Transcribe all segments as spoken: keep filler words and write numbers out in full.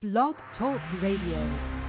Blog Talk Radio.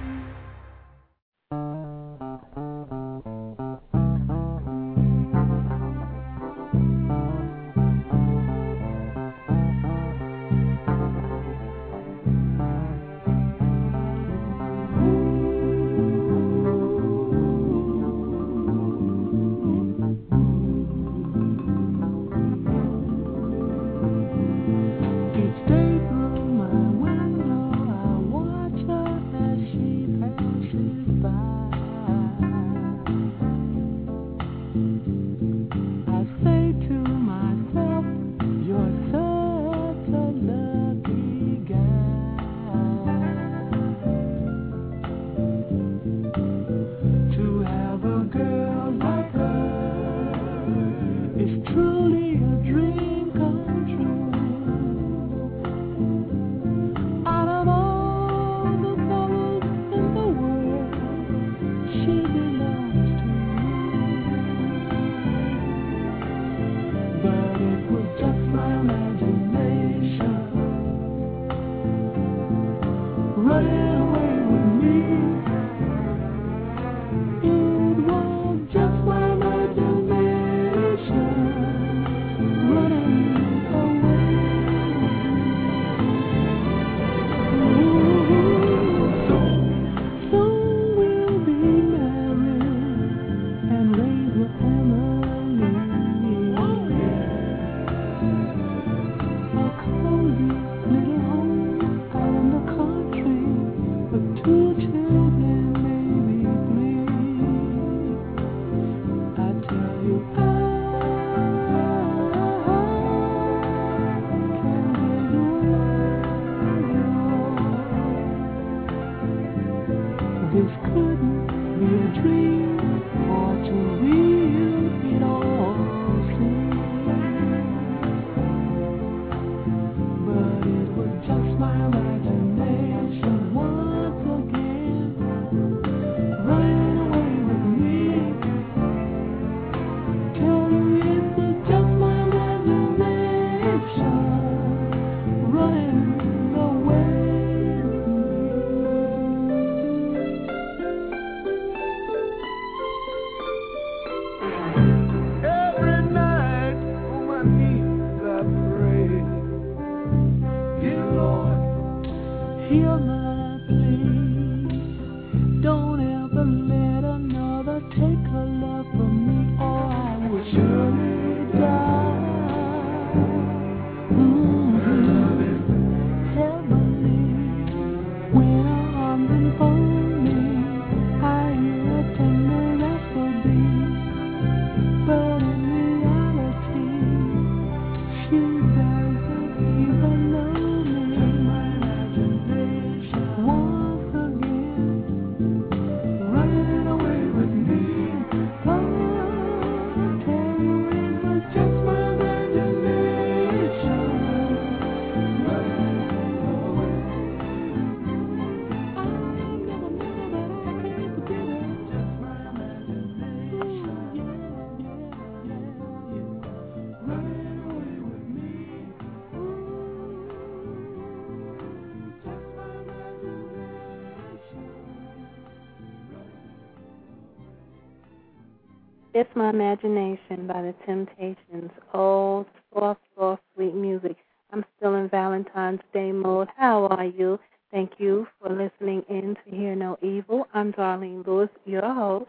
It's My Imagination by the Temptations. Oh, soft, soft, sweet music. I'm still in Valentine's Day mode. How are you? Thank you for listening in to Hear No Evil. I'm Darlene Lewis, your host.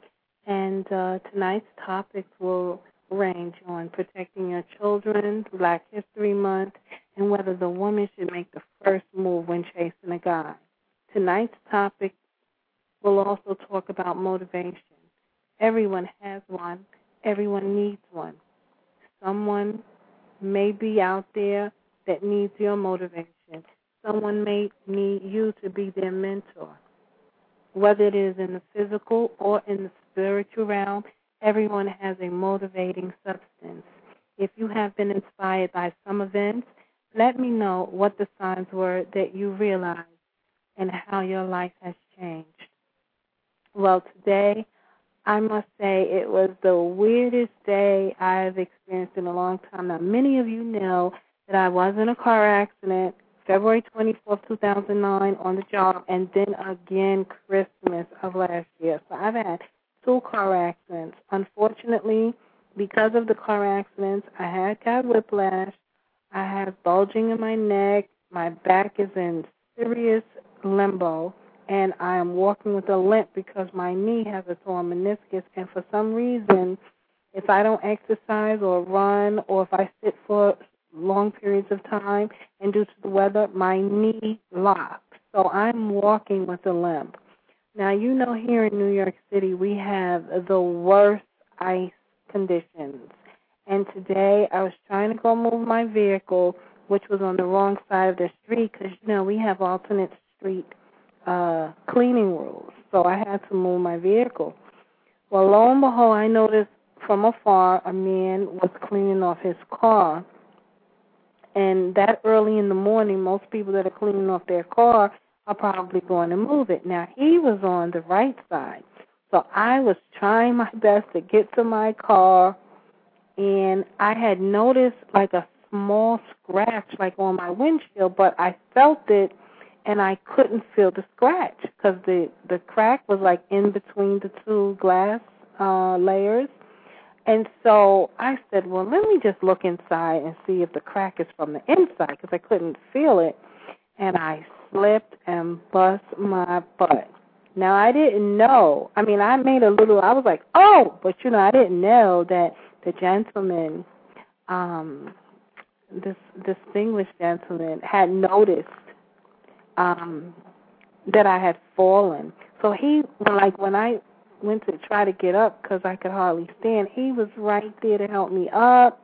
And uh, tonight's topics will range on protecting your children, Black History Month, and whether the woman should make the first move when chasing a guy. Tonight's topic will also talk about motivation. Everyone has one. Everyone needs one. Someone may be out there that needs your motivation. Someone may need you to be their mentor. Whether it is in the physical or in the spiritual realm, everyone has a motivating substance. If you have been inspired by some events, let me know what the signs were that you realized and how your life has changed. Well, today, I must say it was the weirdest day I've experienced in a long time. Now, many of you know that I was in a car accident February twenty-fourth, two thousand nine on the job, and then again Christmas of last year. So I've had two car accidents. Unfortunately, because of the car accidents, I had got whiplash. I have bulging in my neck. My back is in serious limbo, and I am walking with a limp because my knee has a torn meniscus, and for some reason, if I don't exercise or run or if I sit for long periods of time and due to the weather, my knee locks. So I'm walking with a limp. Now, you know, here in New York City, we have the worst ice conditions. And today I was trying to go move my vehicle, which was on the wrong side of the street because, you know, we have alternate street uh, cleaning rules. So I had to move my vehicle. Well, lo and behold, I noticed from afar a man was cleaning off his car. And that early in the morning, most people that are cleaning off their car are probably going to move it. Now, he was on the right side. So I was trying my best to get to my car, and I had noticed like a small scratch like on my windshield, but I felt it, and I couldn't feel the scratch because the, the crack was like in between the two glass uh, layers. And so I said, well, let me just look inside and see if the crack is from the inside because I couldn't feel it. And I slipped and bust my butt. Now, I didn't know. I mean, I made a little, I was like, oh, but, you know, I didn't know that the gentleman, um, this distinguished gentleman, had noticed um, that I had fallen. So he, like, when I went to try to get up because I could hardly stand, he was right there to help me up.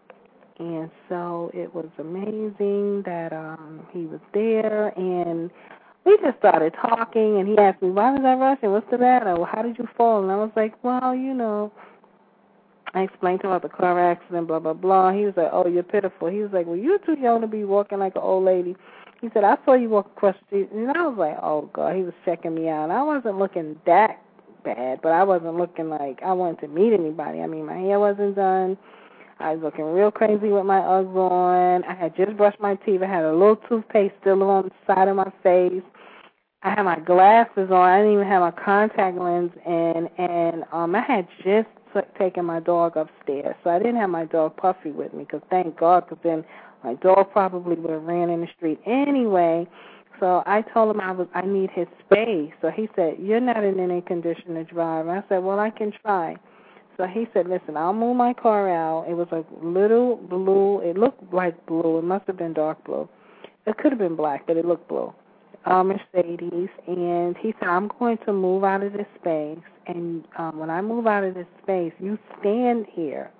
And so it was amazing that um, he was there, and we just started talking, and he asked me, why was I rushing? What's the matter? Well, how did you fall? And I was like, well, you know, I explained to him about the car accident, blah, blah, blah. He was like, oh, you're pitiful. He was like, well, you're too young to be walking like an old lady. He said, I saw you walk across the street. And I was like, oh, God, he was checking me out. I wasn't looking that bad, but I wasn't looking like I wanted to meet anybody. I mean, my hair wasn't done. I was looking real crazy with my Uggs on. I had just brushed my teeth. I had a little toothpaste still on the side of my face. I had my glasses on. I didn't even have my contact lens in. And um, I had just t- taken my dog upstairs. So I didn't have my dog Puffy with me because thank God, because then my dog probably would have ran in the street anyway. So I told him I was I need his space. So he said, you're not in any condition to drive. And I said, well, I can try. So he said, listen, I'll move my car out. It was a little blue. It looked like blue. It must have been dark blue. It could have been black, but it looked blue. Uh, Mercedes. And he said, I'm going to move out of this space. And um, when I move out of this space, you stand here.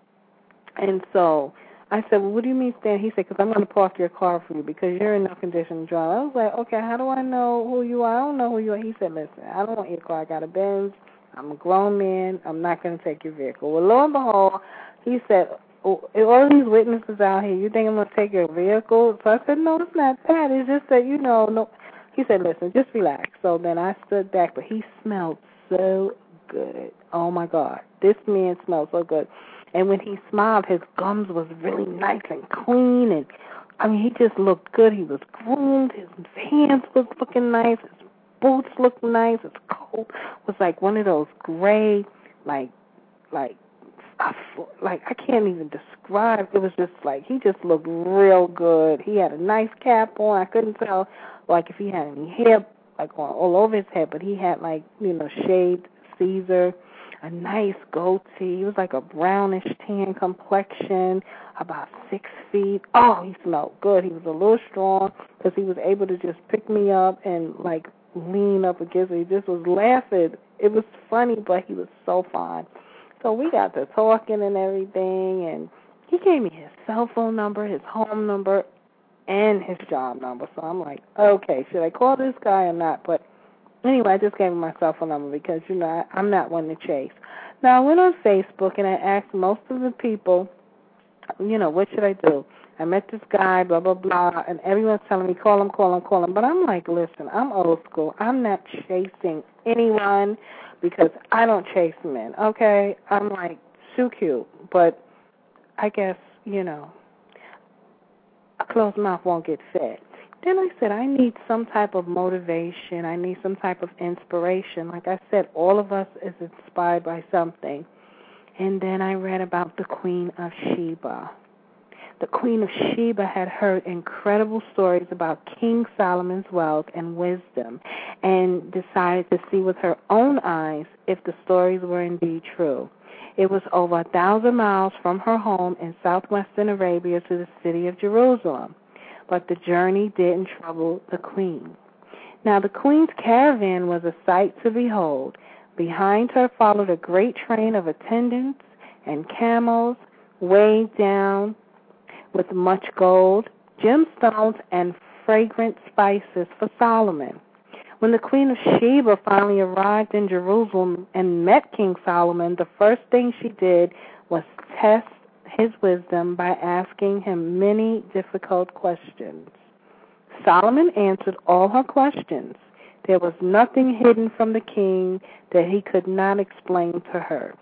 And so I said, well, what do you mean stand? He said, because I'm going to park your car for you because you're in no condition to drive. I was like, okay, how do I know who you are? I don't know who you are. He said, listen, I don't want your car. I got a Benz. I'm a grown man. I'm not going to take your vehicle. Well, lo and behold, he said, oh, all these witnesses out here, you think I'm going to take your vehicle? So I said, no, it's not that. It's just that, you know, no. He said, listen, just relax. So then I stood back, but he smelled so good. Oh, my God. This man smelled so good. And when he smiled, his gums was really nice and clean. And, I mean, he just looked good. He was groomed. His hands was looking nice. His boots looked nice. His coat was like one of those gray, like, like, like I can't even describe. It was just like he just looked real good. He had a nice cap on. I couldn't tell, like, if he had any hair, like, on all over his head, but he had, like, you know, shaved Caesar, a nice goatee. He was like a brownish tan complexion, about six feet. Oh, he smelled good. He was a little strong because he was able to just pick me up and, like, lean up against me. He just was laughing. It was funny, but he was so fine. So we got to talking and everything, and he gave me his cell phone number, his home number, and his job number. So I'm like, okay, should I call this guy or not? But anyway, I just gave him my cell phone number because, you know, I, I'm not one to chase. Now, I went on Facebook, and I asked most of the people, you know, what should I do? I met this guy, blah, blah, blah, and everyone's telling me, call him, call him, call him. But I'm like, listen, I'm old school. I'm not chasing anyone because I don't chase men, okay? I'm like, too cute. But I guess, you know, a closed mouth won't get fed. Then I said, I need some type of motivation. I need some type of inspiration. Like I said, all of us is inspired by something. And then I read about the Queen of Sheba. The Queen of Sheba had heard incredible stories about King Solomon's wealth and wisdom and decided to see with her own eyes if the stories were indeed true. It was over a thousand miles from her home in southwestern Arabia to the city of Jerusalem, but the journey didn't trouble the queen. Now the queen's caravan was a sight to behold. Behind her followed a great train of attendants and camels weighed down with much gold, gemstones, and fragrant spices for Solomon. When the Queen of Sheba finally arrived in Jerusalem and met King Solomon, the first thing she did was test his wisdom by asking him many difficult questions. Solomon answered all her questions. There was nothing hidden from the king that he could not explain to her.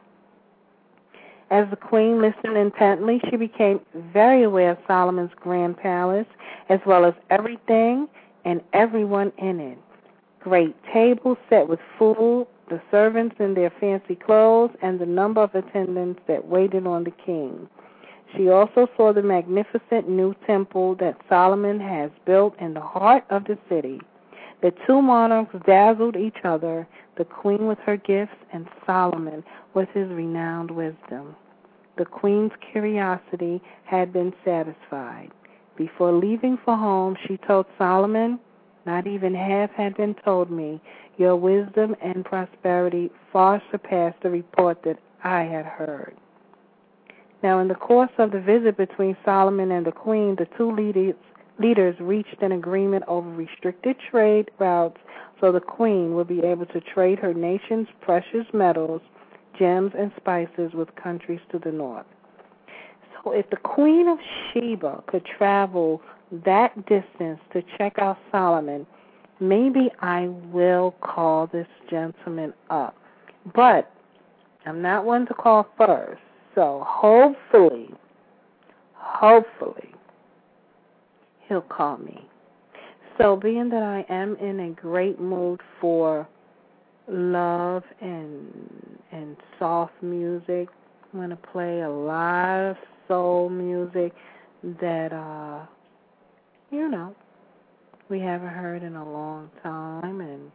As the queen listened intently, she became very aware of Solomon's grand palace, as well as everything and everyone in it. Great tables set with food, the servants in their fancy clothes, and the number of attendants that waited on the king. She also saw the magnificent new temple that Solomon has built in the heart of the city. The two monarchs dazzled each other, the queen with her gifts and Solomon with his renowned wisdom. The queen's curiosity had been satisfied. Before leaving for home, she told Solomon, "Not even half had been told me. Your wisdom and prosperity far surpassed the report that I had heard." Now, in the course of the visit between Solomon and the queen, the two leaders, leaders reached an agreement over restricted trade routes so the queen would be able to trade her nation's precious metals, gems, and spices with countries to the north. So if the Queen of Sheba could travel that distance to check out Solomon, maybe I will call this gentleman up. But I'm not one to call first. So hopefully, hopefully, he'll call me. So being that I am in a great mood for love and and soft music, I'm going to play a lot of soul music that, uh, you know, we haven't heard in a long time, and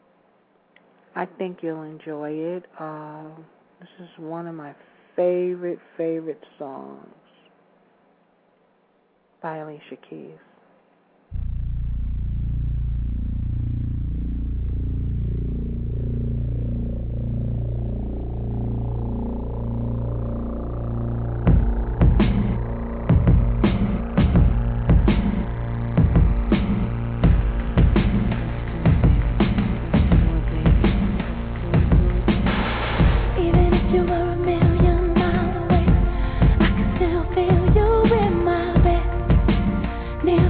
I think you'll enjoy it. Uh, this is one of my favorite, favorite songs by Alicia Keys. Near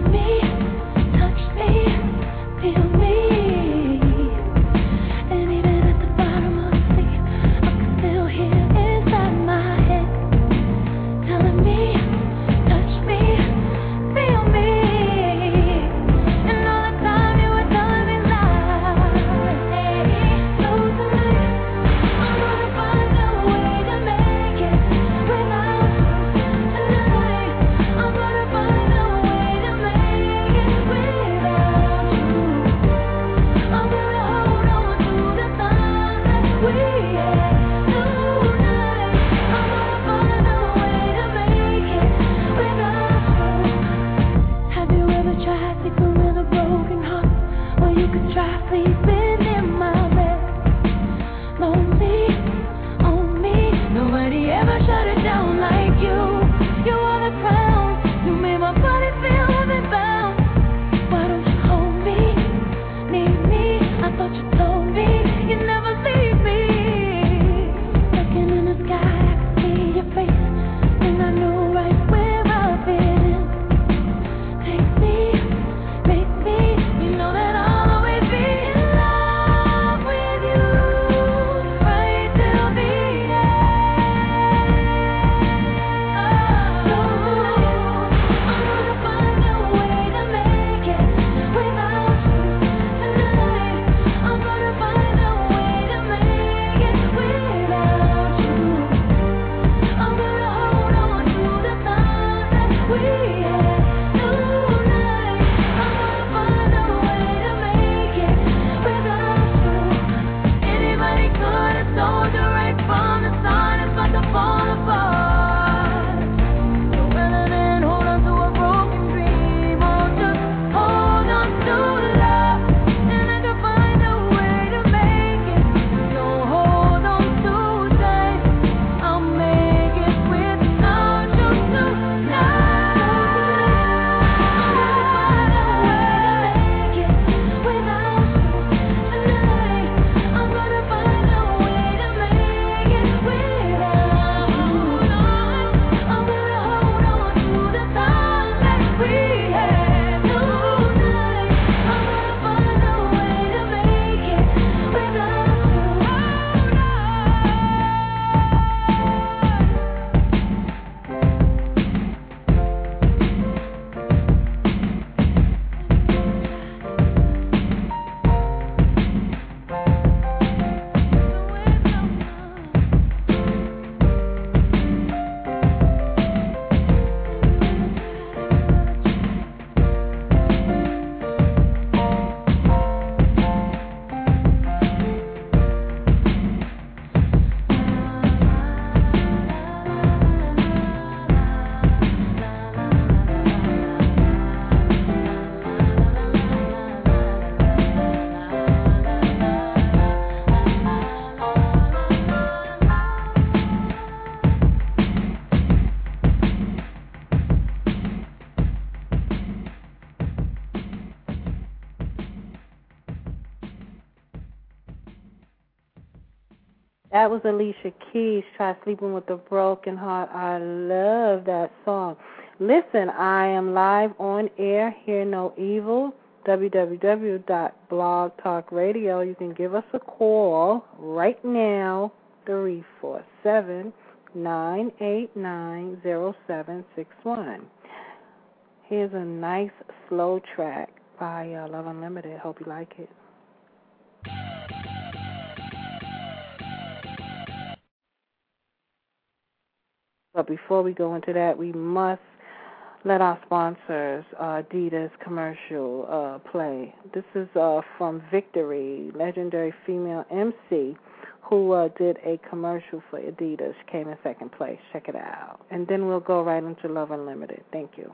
That was Alicia Keys, Try Sleeping with a Broken Heart. I love that song. Listen, I am live on air, Hear No Evil, w w w dot blog talk radio. You can give us a call right now, three four seven, nine eight nine, zero seven six one. Here's a nice slow track by uh, Love Unlimited. Hope you like it. But before we go into that, we must let our sponsors, uh, Adidas commercial, uh, play. This is uh, from Victory, legendary female M C, who uh, did a commercial for Adidas. She came in second place. Check it out. And then we'll go right into Love Unlimited. Thank you.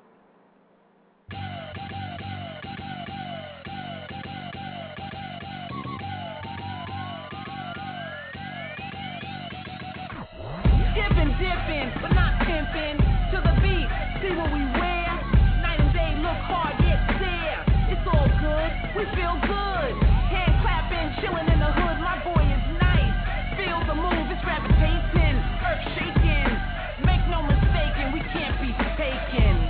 Dipping, dipping, but not pimping. To the beat, see what we wear. Night and day, look hard, yet stare. It's all good, we feel good. Hand clapping, chilling in the hood. My boy is nice. Feel the move, it's gravitating, earth shaking. Make no mistake, we can't be taken.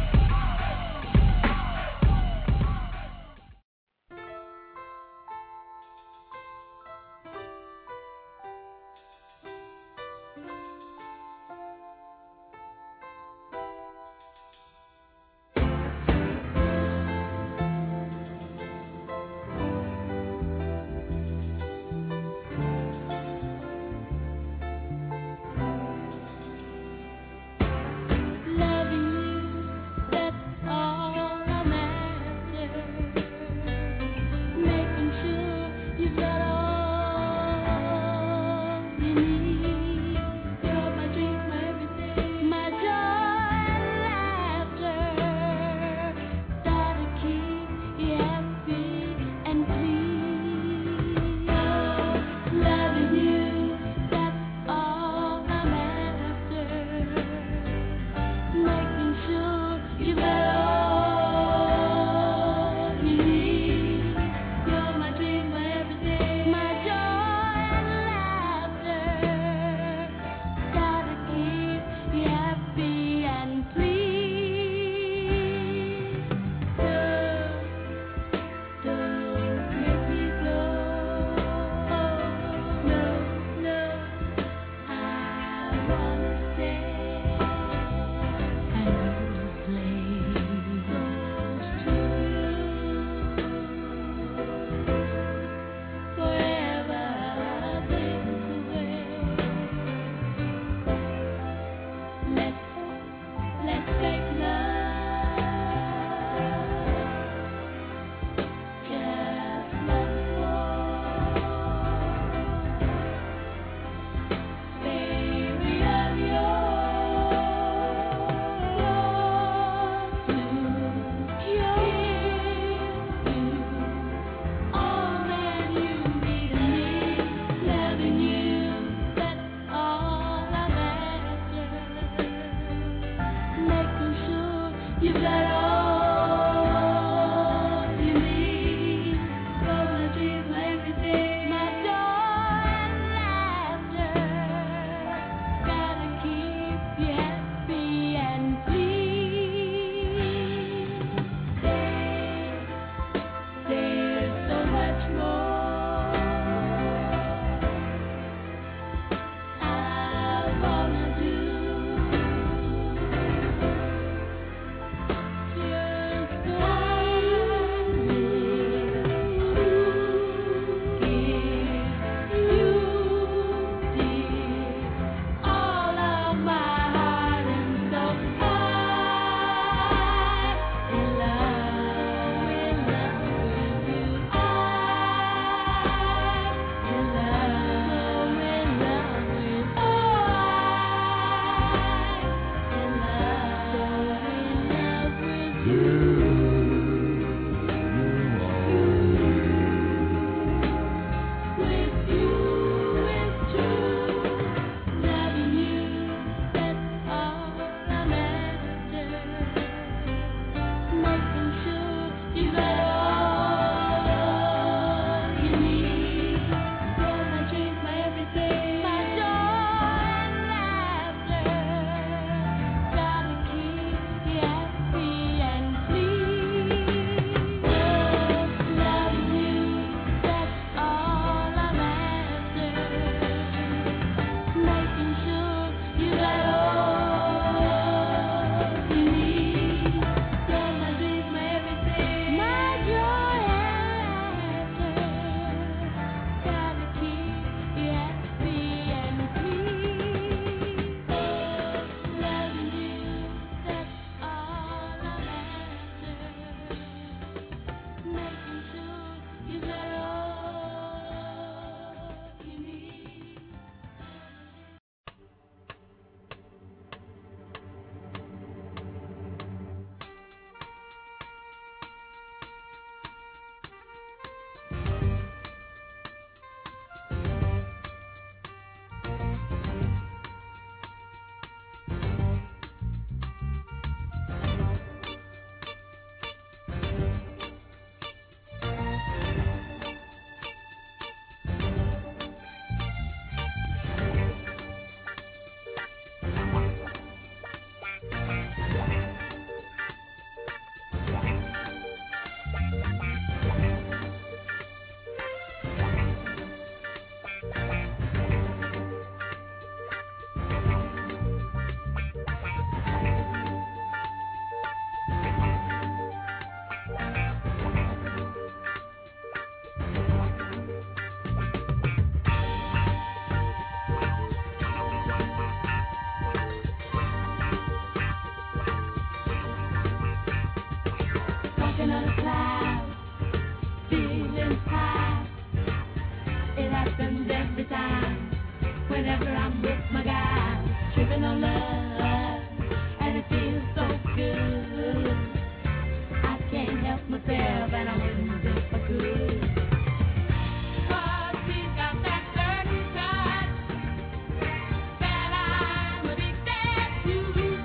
high. It happens every time. Whenever I'm with my guy, tripping on love, and it feels so good. I can't help myself, and I wouldn't if I could. 'Cause he's got that certain touch that I'm addicted to.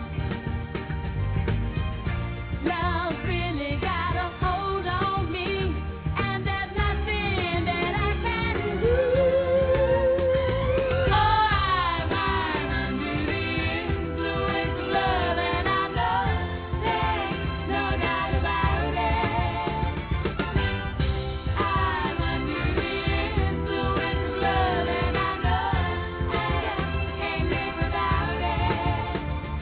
Love really got a hold on me, and there's nothing that I can do. Oh, I'm, I'm under the influence of love, and I know there's no doubt about it. I'm under the influence of love, and I know I just can't live without it.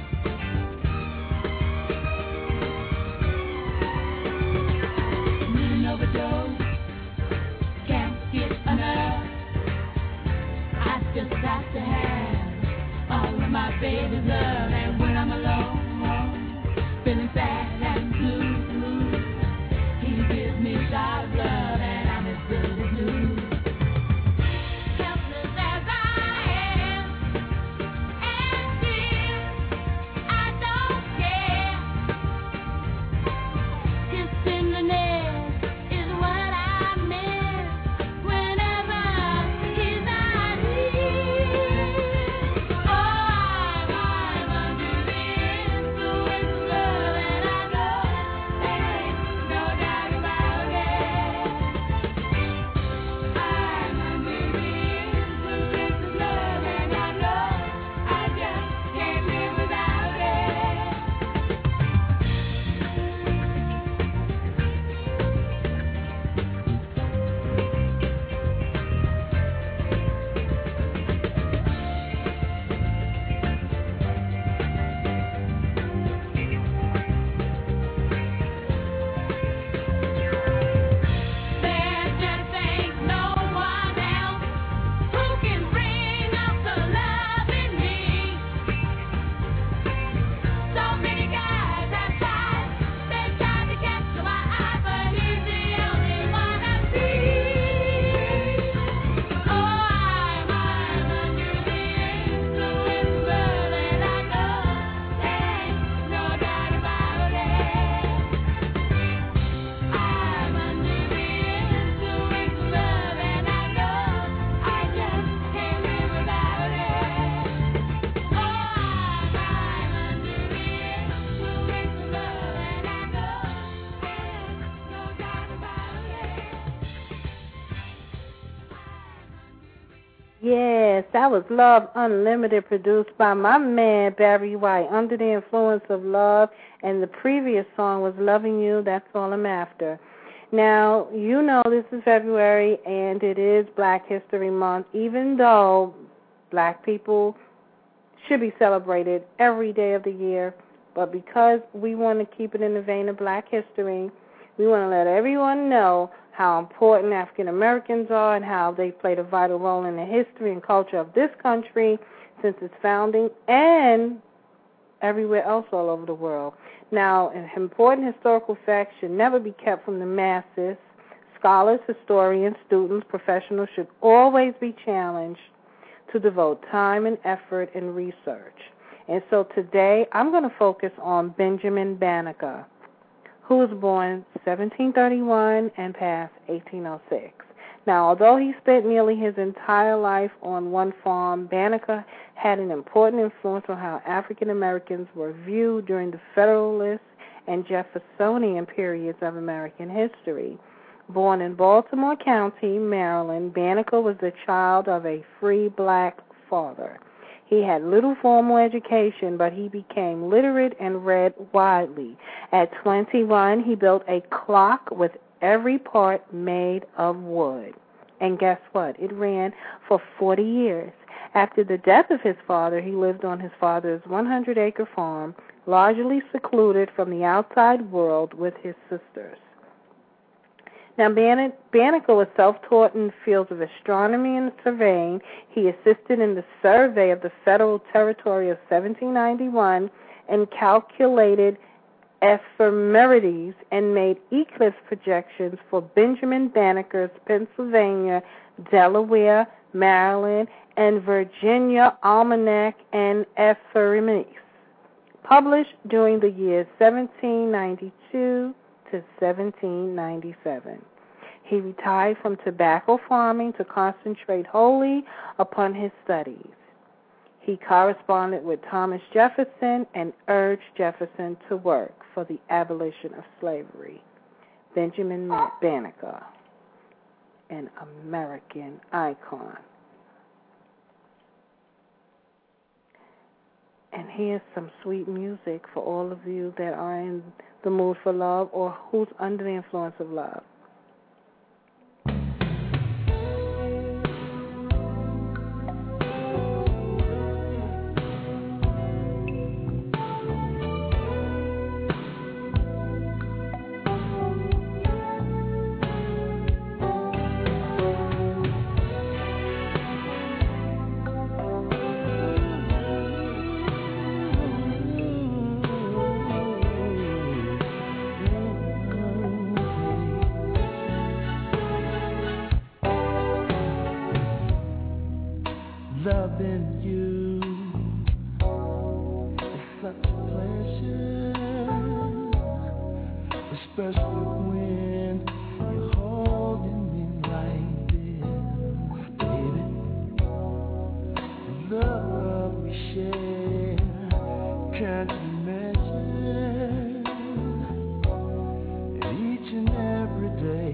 Need an overdose, can't get enough. I just have to have all of my baby's love, and when I'm alone, feeling sad and blue, he gives me a shot of love, and I'm as good as new. Helpless as I am, and still I don't care. His tenderness is what I miss whenever he's not here. Oh, I'm, I'm under the influence of love, and I know there ain't no doubt about it. I'm under the influence of love, and I know I just can't live without it. There just ain't no one else who can bring out the love in me. So many guys have tried, they tried to capture my eye, but he's the only one I see. Oh, I'm, I'm under the influence of love, and I know there ain't no doubt about it. I'm under the influence of love, and I know I just can't live without it. Oh, I'm, I'm under the influence of love, and I know there's no doubt about it. Yes, that was Love Unlimited, produced by my man Barry White, Under the Influence of Love, and the previous song was Loving You, That's All I'm After. Now, you know this is February, and it is Black History Month, even though black people should be celebrated every day of the year, but because we want to keep it in the vein of black history, we want to let everyone know how important African Americans are and how they played a vital role in the history and culture of this country since its founding and everywhere else all over the world. Now, an important historical facts should never be kept from the masses. Scholars, historians, students, professionals should always be challenged to devote time and effort in research. And so today I'm going to focus on Benjamin Banneker, who was born seventeen thirty-one and passed eighteen oh six. Now, although he spent nearly his entire life on one farm, Banneker had an important influence on how African Americans were viewed during the Federalist and Jeffersonian periods of American history. Born in Baltimore County, Maryland, Banneker was the child of a free black father. He had little formal education, but he became literate and read widely. At twenty-one, he built a clock with every part made of wood. And guess what? It ran for forty years. After the death of his father, he lived on his father's one hundred acre farm, largely secluded from the outside world with his sisters. Now, Banneker was self-taught in the fields of astronomy and surveying. He assisted in the survey of the federal territory of seventeen ninety-one and calculated ephemerides and made eclipse projections for Benjamin Banneker's Pennsylvania, Delaware, Maryland, and Virginia Almanac and Ephemeris, published during the years seventeen ninety-two to seventeen ninety-seven. He retired from tobacco farming to concentrate wholly upon his studies. He corresponded with Thomas Jefferson and urged Jefferson to work for the abolition of slavery. Benjamin Banneker, an American icon. And here's some sweet music for all of you that are in the mood for love or who's under the influence of love. Loving you is such a pleasure, especially when you're holding me like this, baby. The love we share can't be measured, and each and every day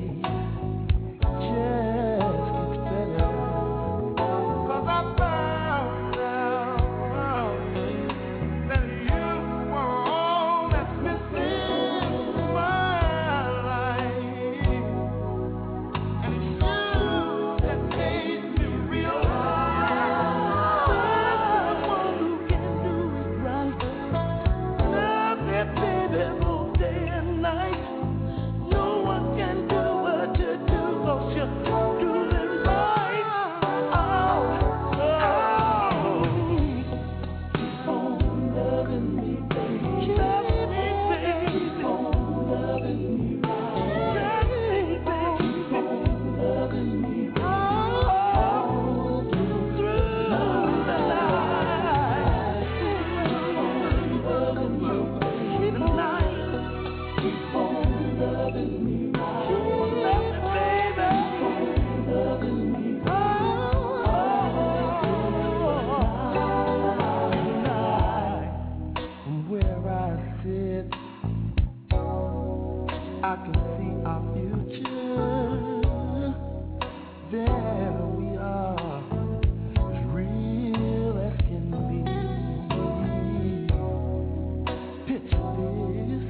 just gets better. Cause I found out that you were all that's missing in my life, and it's you that made me realize someone who can do it right. Love me, baby, all day and night. No one can do what you do, 'cause you do it right. Oh, oh, keep on loving me, baby. Love me, baby. Keep on loving me right. Keep on loving me all through the night. Keep on loving me, baby. Tonight. Keep on loving me right. Keep on loving me, baby. Keep on loving me tonight. From where I sit, I can see our future. There we are, as real as can be. Picture this,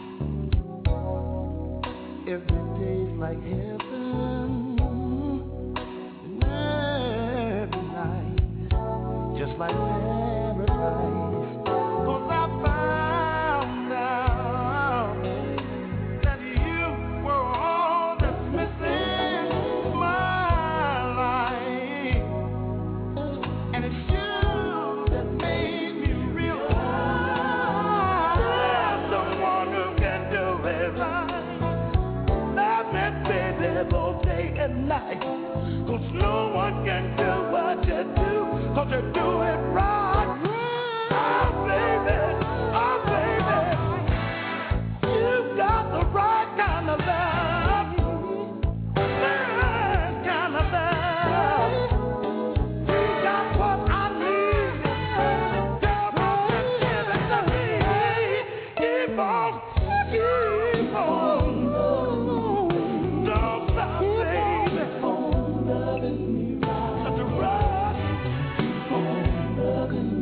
every day's like heaven, and every night just like paradise. 'Cause I found out that you were all that's missing in my life, and it's you that made me realize there's someone who can do it right. Love me, baby, all day and night, 'cause no one can do what you do, 'cause you do it right. Oh, baby, oh, baby, you've got the right kind of love, that kind of love. You got what I need, girl, won't you give it to me? Keep on, keep on, don't stop, baby. Such a rush, keep on loving me.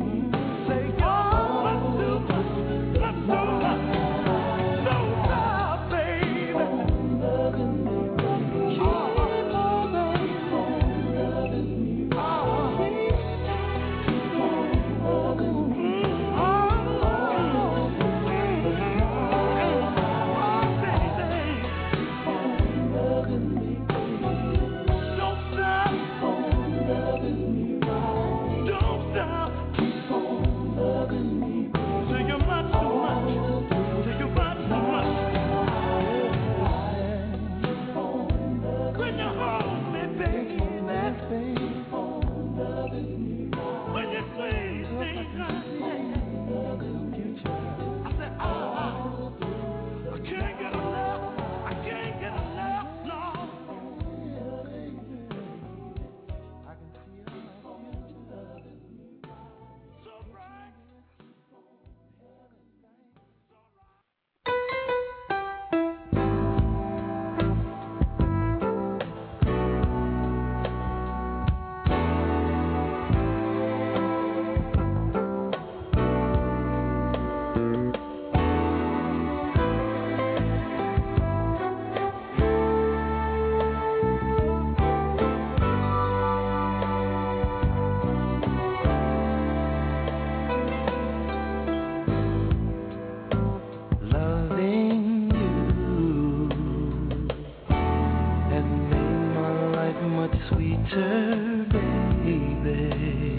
sweeter, baby.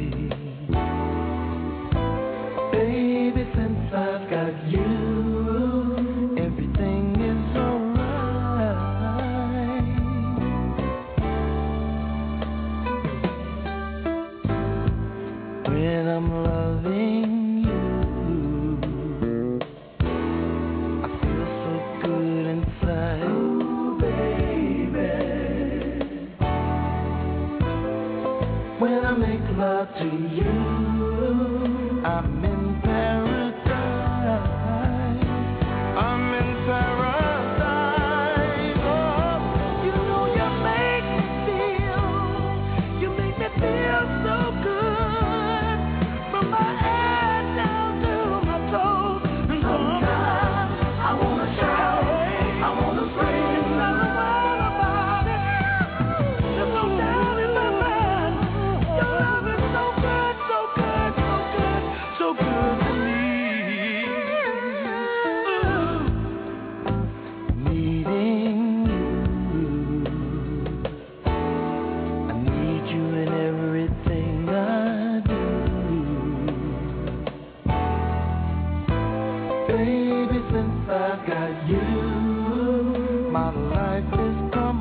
Baby, since I've got you, everything is alright. When I'm loving you, I feel so good inside. Ooh, baby. When I make love to you, I'm in paradise. I'm in paradise. Oh, you know you make me feel, you make me feel so good. From my head down to my toes. And sometimes I wanna shout, I wanna scream, I don't know about it. There's no doubt in my mind. Your love is so good, so good, so good, so good to me. Ooh. Needing you, I need you in everything I do. Baby, since I've got you, my life is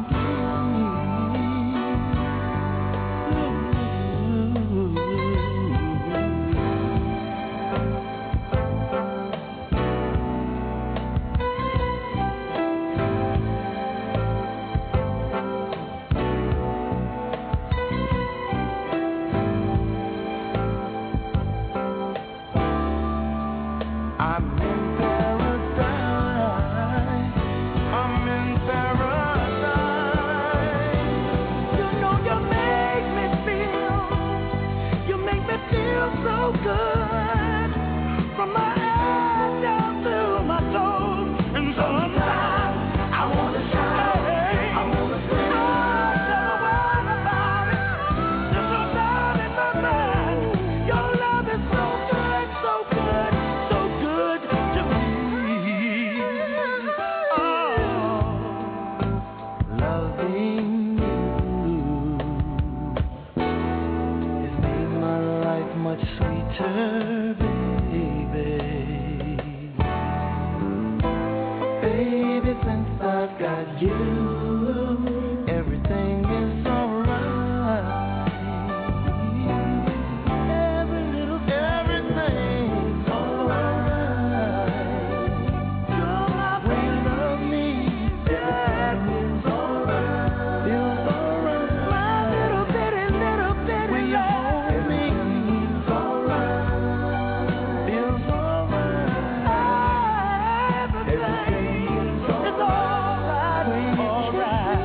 I'm in paradise. I'm in paradise. You know you make me feel, you make me feel so good. From my head down to my toes. And sometimes I wanna shout, I wanna scream. I don't know about it. There's no doubt in my mind. Your love is so good, so good, so good to me. Oh, loving you has made my life much sweeter, baby. Baby, since I've got you, everything is alright. Every little everything's alright. You're my way to love me. Everything's alright. Feels alright. My little bitty, little bitty will you hold me? Everything's alright. Feels alright. Everything is alright. Alright.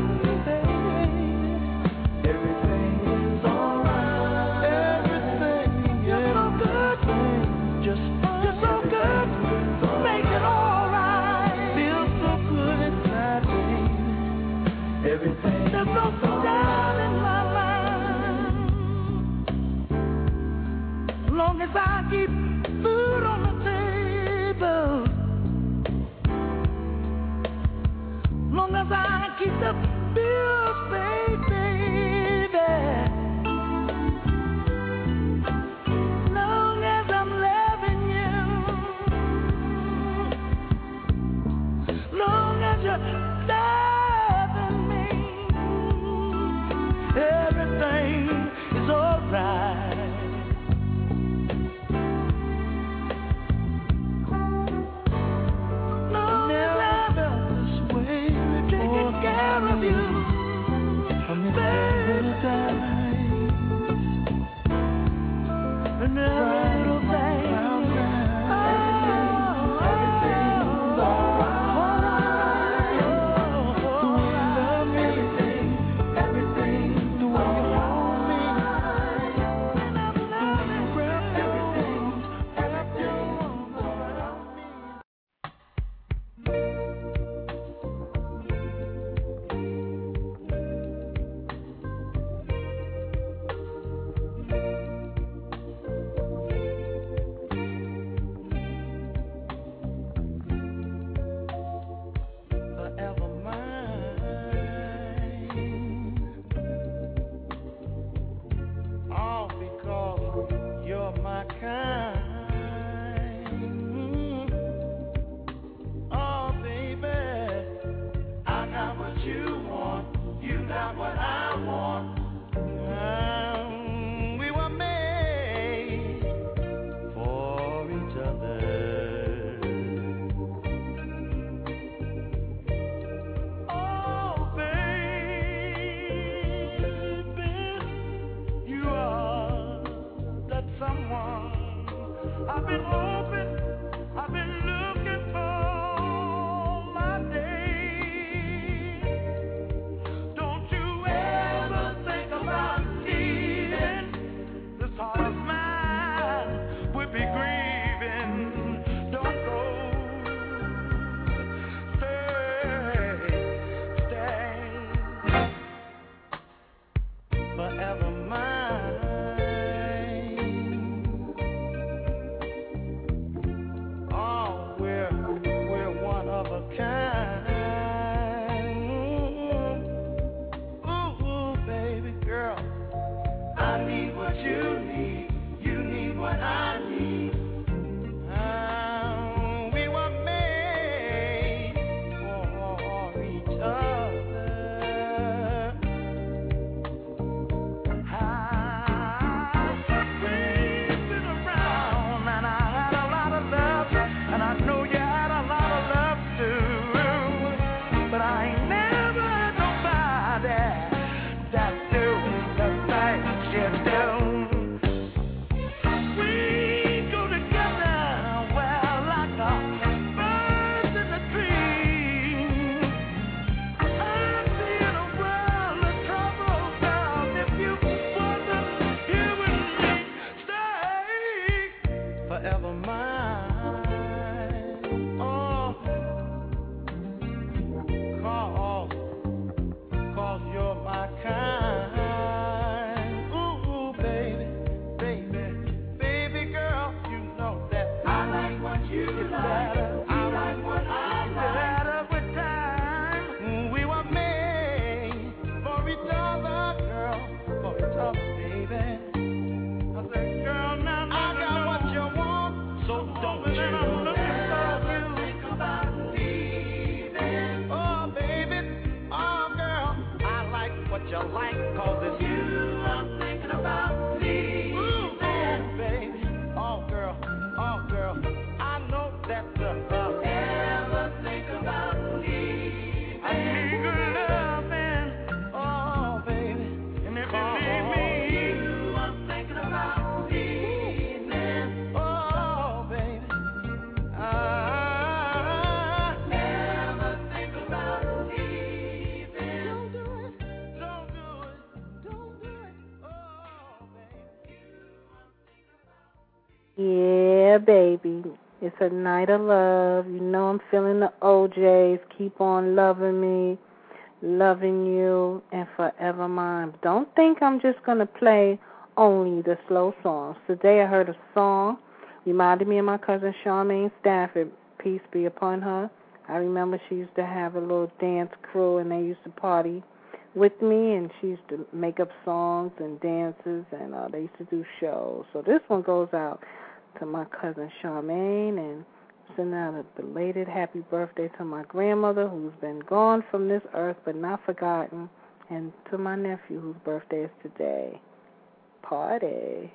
Everything is alright. Everything is so good. Just, just so good. Make it alright. Feels so good inside me. Everything. There's no doubt in my mind. Long as I keep food on the table, long as I keep the bills paid, baby. Long as I'm loving you, long as you're loving me, been hoping, I've been looking for my day. Don't you ever think about leaving. This heart of mine would be grieving. Don't go. Forever mine. Oh, we're we're one of a kind. Ooh, ooh, baby girl, I need what you need. You need what I need. Um, we were made for each other. Forever mine. Oh, cause, cause you're my kind. Ooh, baby, baby, baby girl, you know that I like what you like. I like what I like. Better with time. We were made for each other, girl, for each other, baby. I said, girl, now, now I got what you want. So don't you ever think about leaving. Oh, baby, oh, girl, I like what you like, cause it's you I'm thinking about leaving. Ooh, baby, oh, girl, oh, girl, I know that's the uh, ever think about leaving. I need good loving, oh, baby, and if you leave me, you I'm thinking about leaving. Oh, baby, I never think about leaving. Don't do it, don't do it, don't do it. Oh, baby, Yeah, baby. It's a night of love. You know I'm feeling the O Js. Keep on loving me, loving you, and forever mine. Don't think I'm just going to play only the slow songs. Today I heard a song. Reminded me of my cousin Charmaine Stafford. Peace be upon her. I remember she used to have a little dance crew, and they used to party with me, and she used to make up songs and dances, and uh, they used to do shows. So this one goes out to my cousin Charmaine, and send out a belated happy birthday to my grandmother, who's been gone from this earth but not forgotten, and to my nephew, whose birthday is today. Party.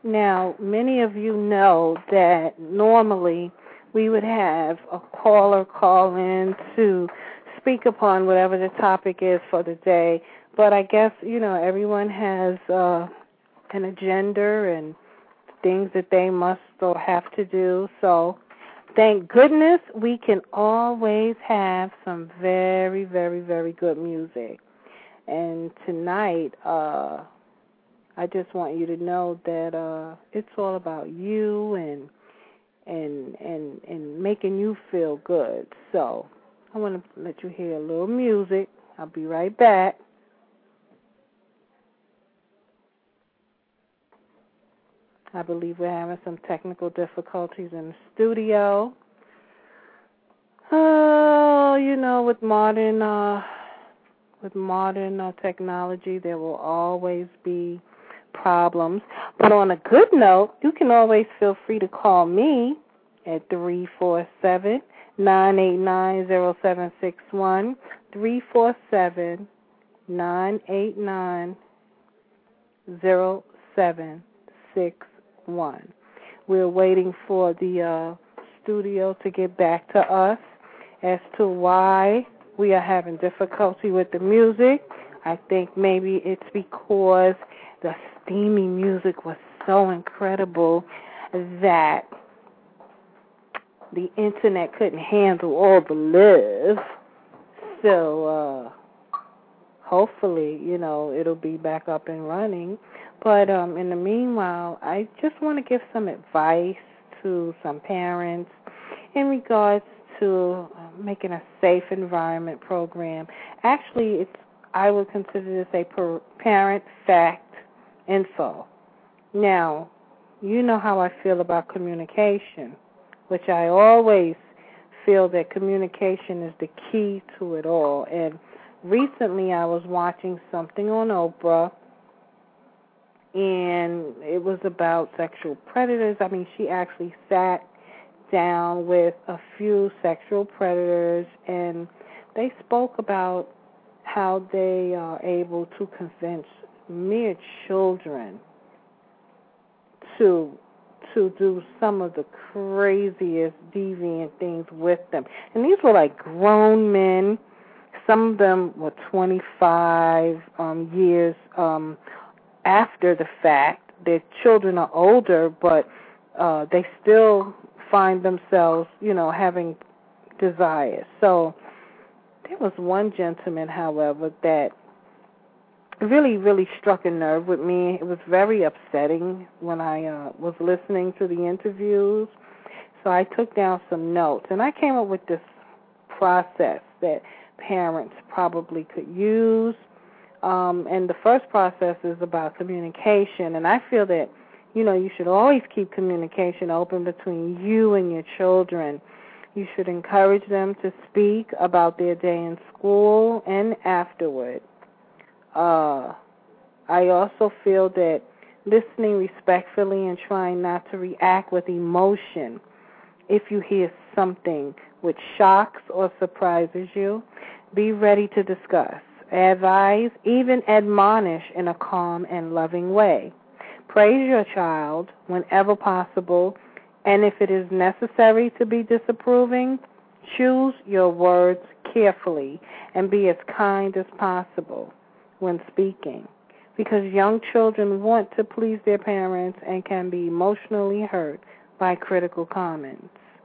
Now, many of you know that normally we would have a caller call in to speak upon whatever the topic is for the day, but I guess, you know, everyone has uh, an agenda and things that they must or have to do, so thank goodness we can always have some very, very, very good music. And tonight, uh, I just want you to know that uh, it's all about you and and and and making you feel good. So I want to let you hear a little music. I'll be right back. I believe we're having some technical difficulties in the studio. Oh, you know, with modern uh, with modern uh, technology, there will always be problems. But on a good note, you can always feel free to call me at three four seven, nine eight nine, zero seven six one, three four seven, nine eight nine, zero seven six one. We're waiting for the uh, studio to get back to us as to why we are having difficulty with the music. I think maybe it's because the steamy music was so incredible that the internet couldn't handle all the love. So uh, hopefully, you know, it'll be back up and running. But um, in the meanwhile, I just want to give some advice to some parents in regards to uh, making a safe environment program. Actually, it's I would consider this a per- parent fact info. Now, you know how I feel about communication, which I always feel that communication is the key to it all. And recently I was watching something on Oprah, and it was about sexual predators. I mean, she actually sat down with a few sexual predators, and they spoke about how they are able to convince mere children to to do some of the craziest, deviant things with them. And these were like grown men. Some of them were twenty-five um, years um, after the fact. Their children are older, but uh, they still find themselves, you know, having desires. So there was one gentleman, however, that really, really struck a nerve with me. It was very upsetting when I uh, was listening to the interviews. So I took down some notes, and I came up with this process that parents probably could use. Um, and the first process is about communication, and I feel that, you know, you should always keep communication open between you and your children. You should encourage them to speak about their day in school and afterward. Uh, I also feel that listening respectfully and trying not to react with emotion if you hear something which shocks or surprises you, be ready to discuss, advise, even admonish in a calm and loving way. Praise your child whenever possible, and if it is necessary to be disapproving, choose your words carefully and be as kind as possible when speaking, because young children want to please their parents and can be emotionally hurt by critical comments.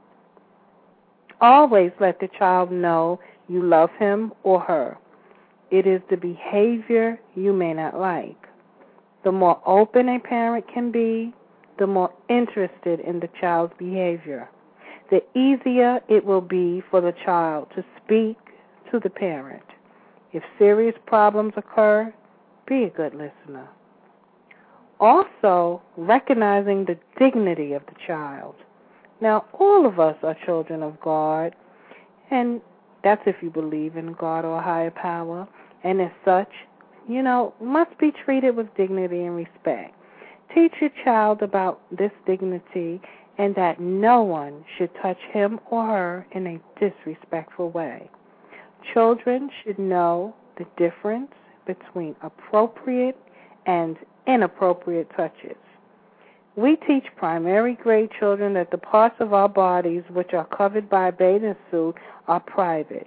Always let the child know you love him or her. It is the behavior you may not like. The more open a parent can be, the more interested in the child's behavior. The easier it will be for the child to speak to the parent. If serious problems occur, be a good listener. Also, recognizing the dignity of the child. Now, all of us are children of God, and that's if you believe in God or a higher power, and as such, you know, must be treated with dignity and respect. Teach your child about this dignity and that no one should touch him or her in a disrespectful way. Children should know the difference between appropriate and inappropriate touches. We teach primary grade children that the parts of our bodies which are covered by a bathing suit are private.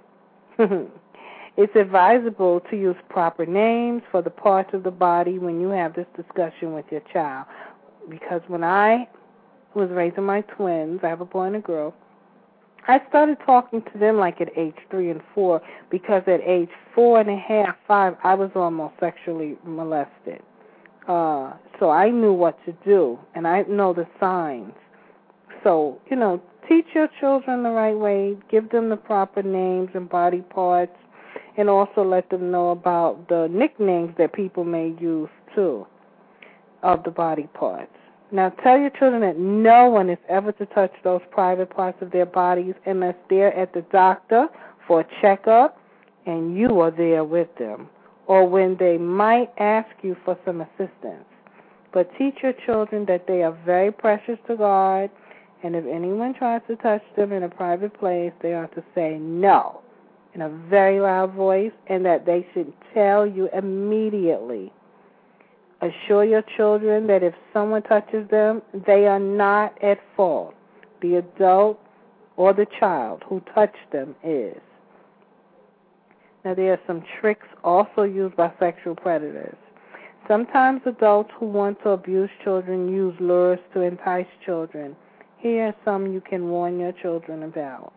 It's advisable to use proper names for the parts of the body when you have this discussion with your child. Because when I was raising my twins, I have a boy and a girl, I started talking to them like at age three and four, because at age four and a half, five, I was almost sexually molested. Uh, so I knew what to do, and I know the signs. So, you know, teach your children the right way, give them the proper names and body parts, and also let them know about the nicknames that people may use, too, of the body parts. Now, tell your children that no one is ever to touch those private parts of their bodies unless they're at the doctor for a checkup and you are there with them, or when they might ask you for some assistance. But teach your children that they are very precious to God, and if anyone tries to touch them in a private place, they are to say no in a very loud voice, and that they should tell you immediately. Assure your children that if someone touches them, they are not at fault. The adult or the child who touched them is. Now, there are some tricks also used by sexual predators. Sometimes adults who want to abuse children use lures to entice children. Here are some you can warn your children about.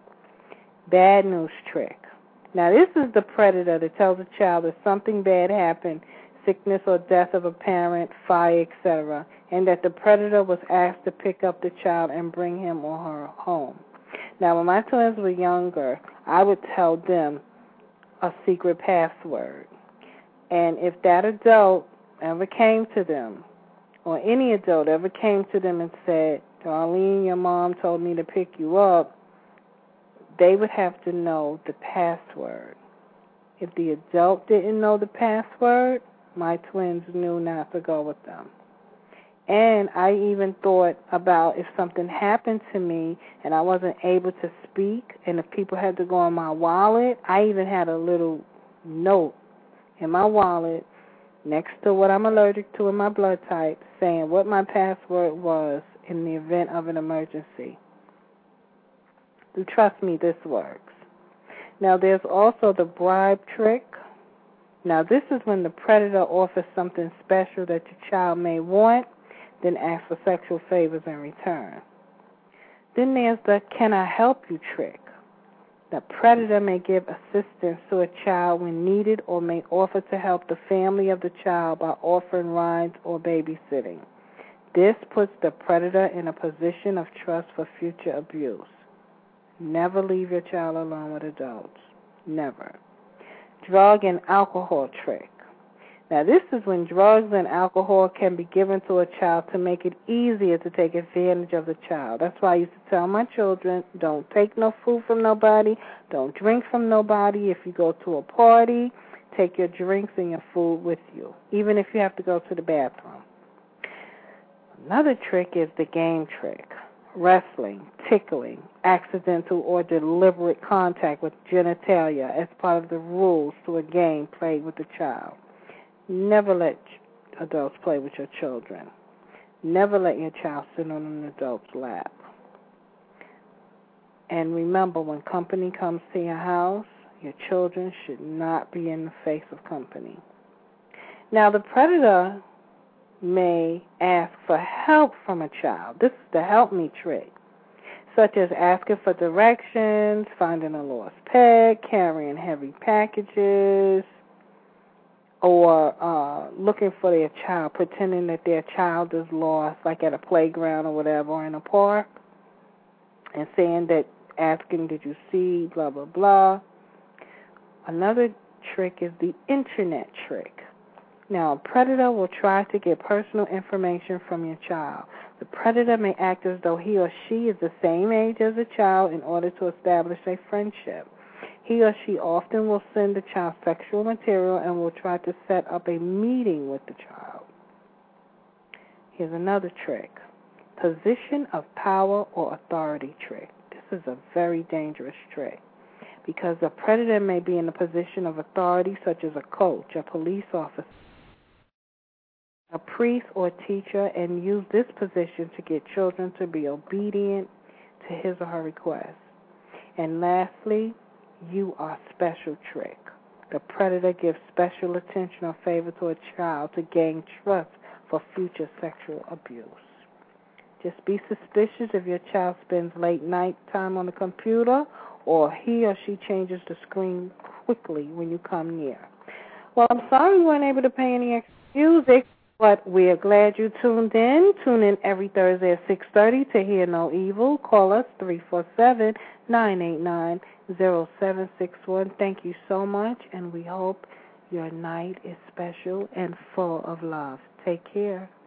Bad news trick. Now, this is the predator that tells a child that something bad happened, sickness or death of a parent, fire, et cetera, and that the predator was asked to pick up the child and bring him or her home. Now, when my twins were younger, I would tell them a secret password. And if that adult ever came to them, or any adult ever came to them and said, Darlene, your mom told me to pick you up, they would have to know the password. If the adult didn't know the password, my twins knew not to go with them. And I even thought about if something happened to me and I wasn't able to speak, and if people had to go in my wallet, I even had a little note in my wallet next to what I'm allergic to in my blood type saying what my password was in the event of an emergency. And trust me, this works. Now, there's also the bribe trick. Now, this is when the predator offers something special that your child may want, then asks for sexual favors in return. Then there's the can I help you trick. The predator may give assistance to a child when needed, or may offer to help the family of the child by offering rides or babysitting. This puts the predator in a position of trust for future abuse. Never leave your child alone with adults. Never. Drug and alcohol trick. Now, this is when drugs and alcohol can be given to a child to make it easier to take advantage of the child. That's why I used to tell my children, don't take no food from nobody, don't drink from nobody. If you go to a party, take your drinks and your food with you, even if you have to go to the bathroom. Another trick is the game trick. Wrestling, tickling, accidental or deliberate contact with genitalia as part of the rules to a game played with the child. Never let adults play with your children. Never let your child sit on an adult's lap. And remember, when company comes to your house, your children should not be in the face of company. Now, the predator may ask for help from a child. This is the help me trick, such as asking for directions, finding a lost pet, carrying heavy packages, or uh, looking for their child, pretending that their child is lost, like at a playground or whatever, or in a park, and saying that, asking, did you see, blah, blah, blah. Another trick is the internet trick. Now, a predator will try to get personal information from your child. The predator may act as though he or she is the same age as the child in order to establish a friendship. He or she often will send the child sexual material and will try to set up a meeting with the child. Here's another trick. Position of power or authority trick. This is a very dangerous trick because the predator may be in a position of authority such as a coach, a police officer, a priest or teacher, and use this position to get children to be obedient to his or her request. And lastly, you are special trick. The predator gives special attention or favor to a child to gain trust for future sexual abuse. Just be suspicious if your child spends late night time on the computer or he or she changes the screen quickly when you come near. Well, I'm sorry you weren't able to pay any extra music, but we are glad you tuned in. Tune in every Thursday at six thirty to Hear No Evil. Call us three four seven, nine eight nine, zero seven six one. Thank you so much, and we hope your night is special and full of love. Take care.